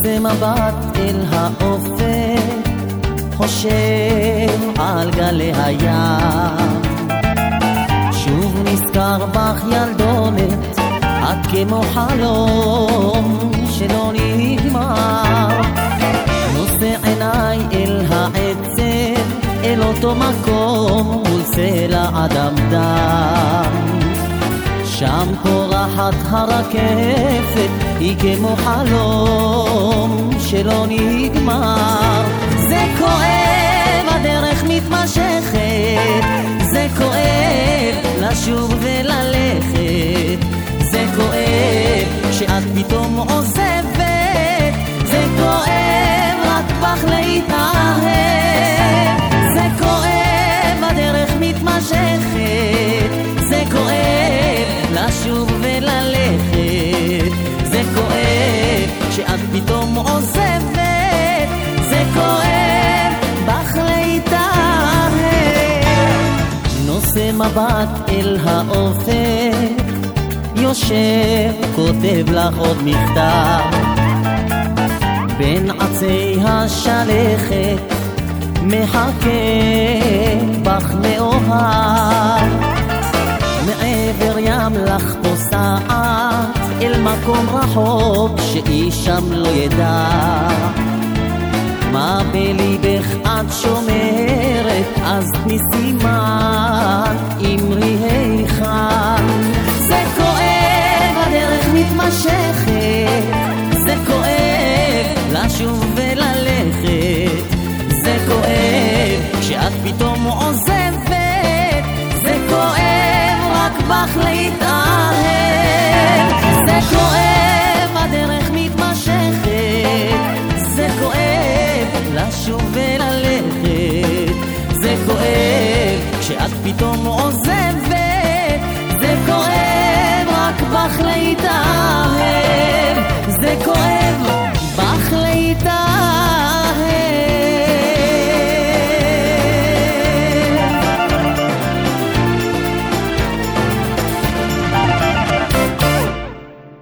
נושא מבט אל האופק, חושב על גלי הים, שוב נזכר בך ילדונת, את כמו חלום שלא נגמר. נושא עיניי אל העצב, אל אותו מקום מול סלע אדם דם, שם פורחת הרכבת, היא כמו חלום שלא נגמר. זה כואב, הדרך מתמשכת, זה כואב לשוב וללכת, זה כואב שאת פתאום עוזבת, זה כואב רק בך להתאהב, זה כואב, הדרך מתמשכת, זה כואב לשוב וללכת, זה כואב שאת פתאום עוזבת, זה כואב בך להתאהב. נושא מבט אל האופק, יושב כותב לך עוד מכתב, בין עצי השלכת מחכה בך מאוהב, מעבר ים לך פוסעת אל מקום רחוק שאיש שם לא ידע, מה בליבך את שומרת, אז תניסימן אמרי היכן. זה כואב, הדרך מתמשכת,